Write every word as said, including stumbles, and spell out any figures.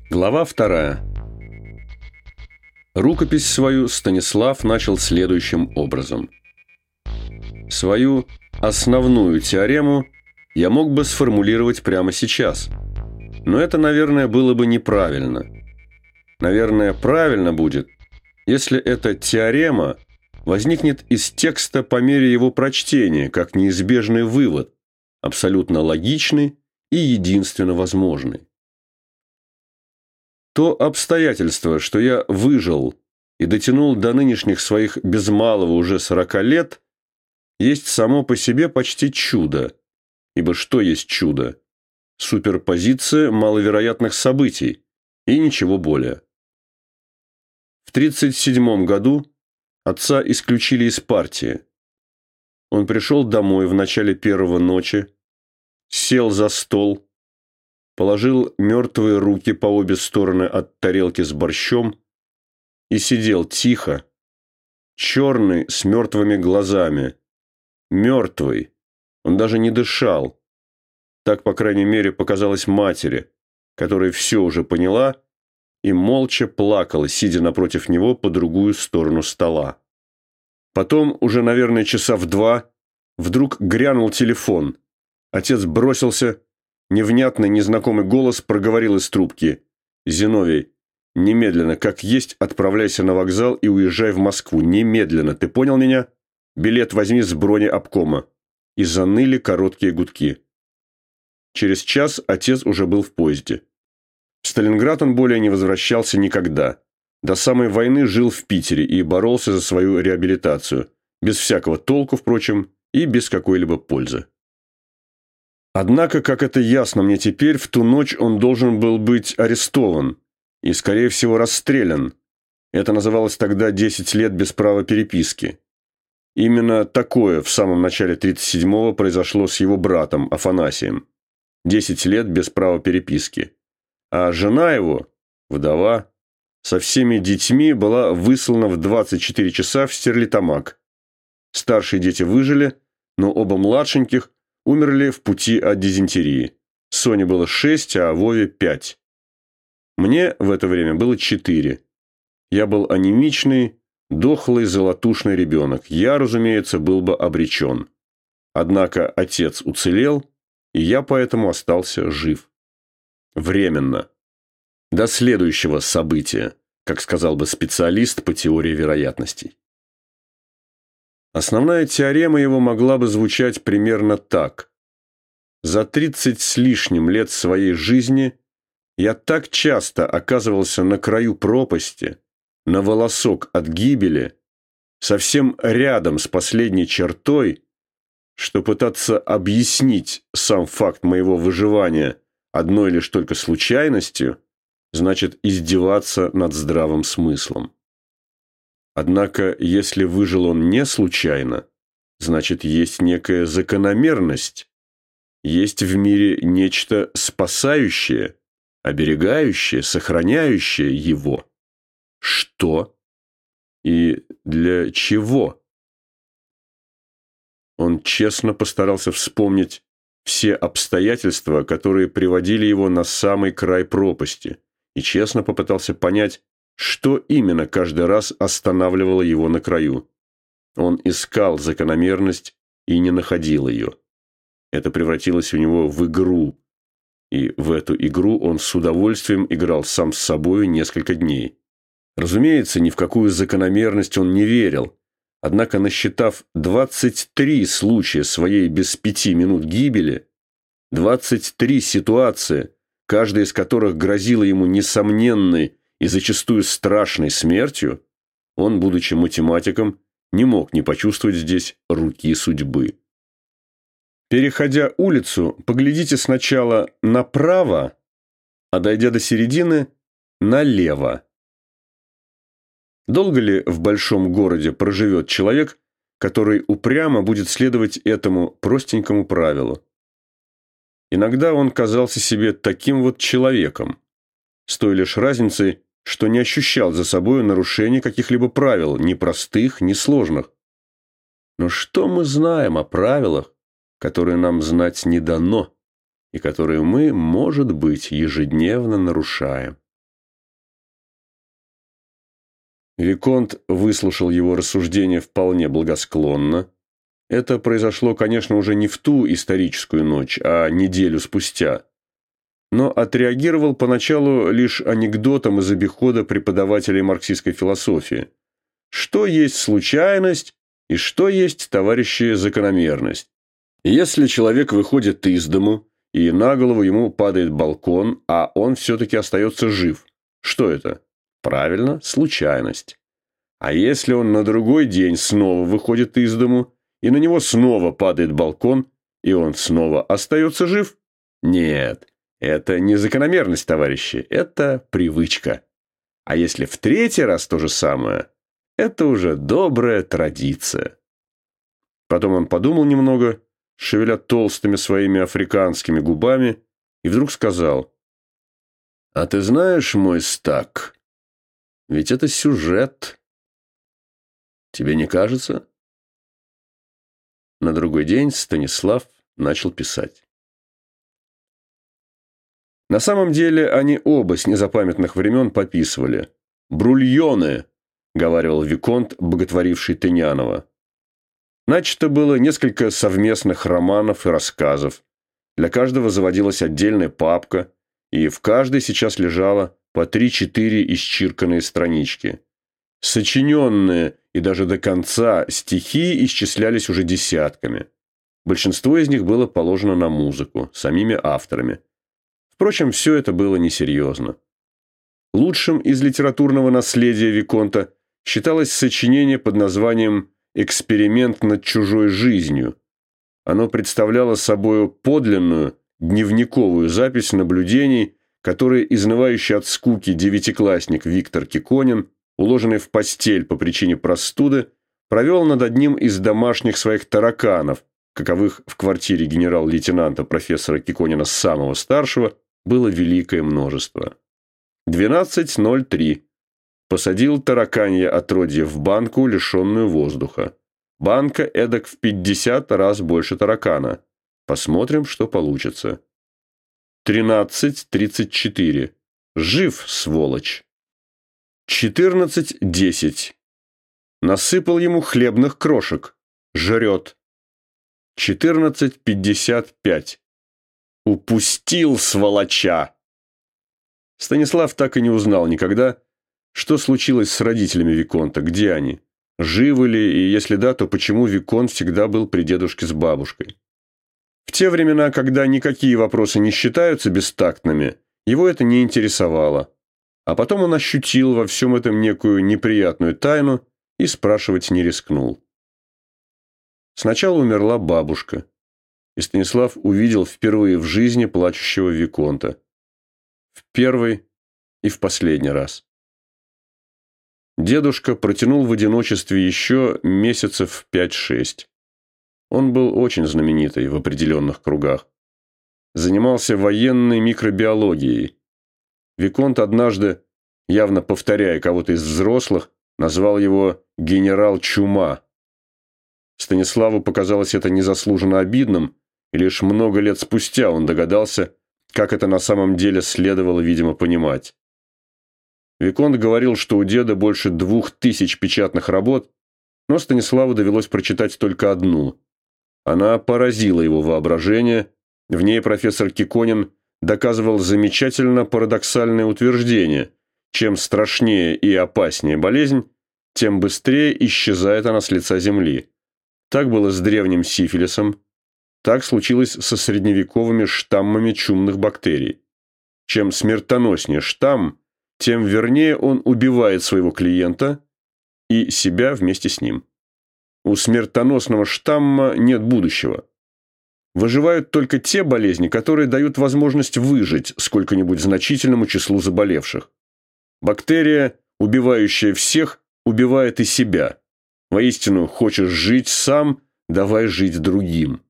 Глава вторая. Рукопись свою Станислав начал следующим образом. Свою основную теорему я мог бы сформулировать прямо сейчас. Но это, наверное, было бы неправильно. Наверное, правильно будет, если эта теорема возникнет из текста по мере его прочтения, как неизбежный вывод, абсолютно логичный и единственно возможный. То обстоятельство, что я выжил и дотянул до нынешних своих без малого уже сорока лет, есть само по себе почти чудо. Ибо что есть чудо? Суперпозиция маловероятных событий и ничего более. В тридцать седьмом году отца исключили из партии. Он пришел домой в начале первого ночи, сел за стол, положил мертвые руки по обе стороны от тарелки с борщом и сидел тихо, черный, с мертвыми глазами. Мертвый. Он даже не дышал. Так, по крайней мере, показалось матери, которая все уже поняла и молча плакала, сидя напротив него по другую сторону стола. Потом, уже, наверное, часа в два, вдруг грянул телефон. Отец бросился. Невнятный, незнакомый голос проговорил из трубки. «Зиновий, немедленно, как есть, отправляйся на вокзал и уезжай в Москву. Немедленно. Ты понял меня? Билет возьми с бронеобкома». И заныли короткие гудки. Через час отец уже был в поезде. В Сталинград он более не возвращался никогда. До самой войны жил в Питере и боролся за свою реабилитацию. Без всякого толку, впрочем, и без какой-либо пользы. Однако, как это ясно мне теперь, в ту ночь он должен был быть арестован и, скорее всего, расстрелян. Это называлось тогда десять лет без права переписки. Именно такое в самом начале тридцать седьмого произошло с его братом Афанасием. десять лет без права переписки. А жена его, вдова, со всеми детьми была выслана в двадцать четыре часа в Стерлитамак. Старшие дети выжили, но оба младшеньких умерли в пути от дизентерии. Соне было шесть, а Вове пять. Мне в это время было четыре. Я был анемичный, дохлый, золотушный ребенок. Я, разумеется, был бы обречен. Однако отец уцелел, и я поэтому остался жив. Временно. До следующего события, как сказал бы специалист по теории вероятностей. Основная теорема его могла бы звучать примерно так. За тридцать с лишним лет своей жизни я так часто оказывался на краю пропасти, на волосок от гибели, совсем рядом с последней чертой, что пытаться объяснить сам факт моего выживания одной лишь только случайностью, значит издеваться над здравым смыслом. Однако, если выжил он не случайно, значит, есть некая закономерность, есть в мире нечто спасающее, оберегающее, сохраняющее его. Что? И для чего? Он честно постарался вспомнить все обстоятельства, которые приводили его на самый край пропасти, и честно попытался понять, что именно каждый раз останавливало его на краю. Он искал закономерность и не находил ее. Это превратилось у него в игру, и в эту игру он с удовольствием играл сам с собой несколько дней. Разумеется, ни в какую закономерность он не верил, однако, насчитав двадцать три случая своей без пяти минут гибели, двадцать три ситуации, каждая из которых грозила ему несомненной и зачастую страшной смертью, он, будучи математиком, не мог не почувствовать здесь руки судьбы. Переходя улицу, поглядите сначала направо, а дойдя до середины, налево. Долго ли в большом городе проживет человек, который упрямо будет следовать этому простенькому правилу? Иногда он казался себе таким вот человеком, с той лишь разницей, что не ощущал за собой нарушения каких-либо правил, ни простых, ни сложных. Но что мы знаем о правилах, которые нам знать не дано, и которые мы, может быть, ежедневно нарушаем? Виконт выслушал его рассуждения вполне благосклонно. Это произошло, конечно, уже не в ту историческую ночь, а неделю спустя. Но отреагировал поначалу лишь анекдотом из обихода преподавателей марксистской философии. Что есть случайность и что есть, товарищи, закономерность? Если человек выходит из дому, и на голову ему падает балкон, а он все-таки остается жив, что это? Правильно, случайность. А если он на другой день снова выходит из дому, и на него снова падает балкон, и он снова остается жив? Нет, это не закономерность, товарищи, это привычка. А если в третий раз то же самое, это уже добрая традиция. Потом он подумал немного, шевеля толстыми своими африканскими губами, и вдруг сказал: «А ты знаешь, мой Стак, ведь это сюжет. Тебе не кажется?» На другой день Станислав начал писать. На самом деле они оба с незапамятных времен пописывали. «Брульоны», — говаривал виконт, боготворивший Тынянова. Начато было несколько совместных романов и рассказов. Для каждого заводилась отдельная папка, и в каждой сейчас лежало по три-четыре исчирканные странички. Сочиненные и даже до конца стихи исчислялись уже десятками. Большинство из них было положено на музыку, самими авторами. Впрочем, все это было несерьезно. Лучшим из литературного наследия виконта считалось сочинение под названием «Эксперимент над чужой жизнью». Оно представляло собою подлинную, дневниковую запись наблюдений, которые изнывающий от скуки девятиклассник Виктор Киконин, уложенный в постель по причине простуды, провел над одним из домашних своих тараканов, каковых в квартире генерал-лейтенанта профессора Киконина самого старшего было великое множество. двенадцать ноль три. Посадил тараканье отродье в банку, лишенную воздуха. Банка эдак в пятьдесят раз больше таракана. Посмотрим, что получится. тринадцать тридцать четыре. Жив, сволочь. четырнадцать десять. Насыпал ему хлебных крошек. Жрет. четырнадцать пятьдесят пять. Упустил, сволоча. Станислав так и не узнал никогда, что случилось с родителями виконта, где они, живы ли, и если да, то почему виконт всегда был при дедушке с бабушкой. В те времена, когда никакие вопросы не считаются бестактными, его это не интересовало. А потом он ощутил во всем этом некую неприятную тайну и спрашивать не рискнул. Сначала умерла бабушка, и Станислав увидел впервые в жизни плачущего виконта. В первый и в последний раз. Дедушка протянул в одиночестве еще месяцев пять-шесть. Он был очень знаменитый в определенных кругах. Занимался военной микробиологией. Виконт однажды, явно повторяя кого-то из взрослых, назвал его «генерал Чума». Станиславу показалось это незаслуженно обидным, и лишь много лет спустя он догадался, как это на самом деле следовало, видимо, понимать. Виконт говорил, что у деда больше двух тысяч печатных работ, но Станиславу довелось прочитать только одну. Она поразила его воображение. В ней профессор Киконин доказывал замечательно парадоксальное утверждение: чем страшнее и опаснее болезнь, тем быстрее исчезает она с лица земли. Так было с древним сифилисом, так случилось со средневековыми штаммами чумных бактерий. Чем смертоноснее штамм, тем вернее он убивает своего клиента и себя вместе с ним. У смертоносного штамма нет будущего. Выживают только те болезни, которые дают возможность выжить сколько-нибудь значительному числу заболевших. Бактерия, убивающая всех, убивает и себя. Воистину, хочешь жить сам, давай жить другим.